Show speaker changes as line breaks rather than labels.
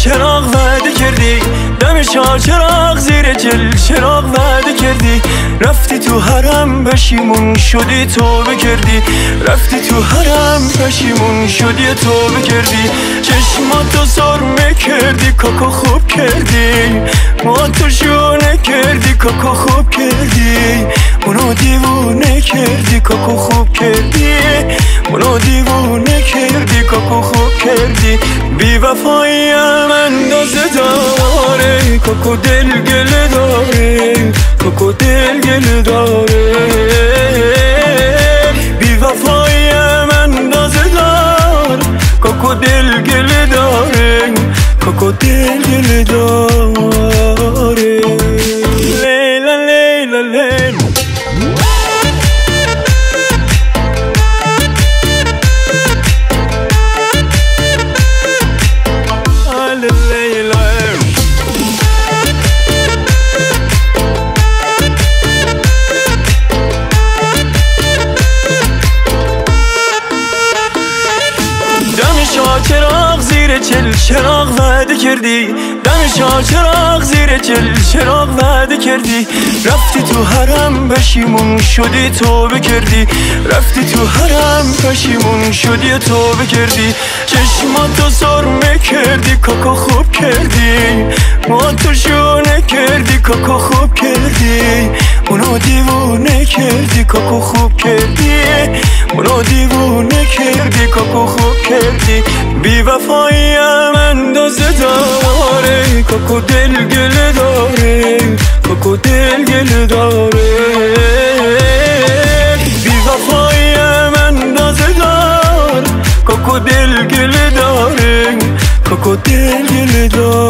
چراغ وعده کردی، دم چراغ زیر چراغ وعده کردی. رفتی تو حرم پشیمون شدی توبه کردی، رفتی تو حرم پشیمون شدی توبه کردی. چشماتو سرمه کردی کاکا خوب کردی، موهاتو شونه کردی کاکا خوب کردی. اونو دیوونه کردی کاکا خوب کردی، اونو دیوونه کردی کاکا خوب کردی. بی وفاییم اندازه داره، کاکا دل گله داره، کاکا دل گله داره. بی وفاییم اندازه دار، کاکا دل گله داره، کاکا دل گله داره. لیلا لیلا لیلا چراغ زیر چراغ وعده کردی، دم چراغ زیر چراغ وعده کردی. رفتی تو حرم پشیمون شدی توبه کردی، رفتی تو حرم پشیمون شدی توبه کردی. چشماتو سرمه کردی کاکا خوب کردی، موهاتو شونه کردی کاکا خوب کردی. اونو دیوونه کردی کاکا خوب کردی، اونو دیوونه کردی کاکا خوب کردی. بی وفاییم اندازه داره، کاکا دل گله داره، کاکا دل گله داره. بی وفاییم اندازه دار، کاکا دل گله داره، کاکا دل گله داره.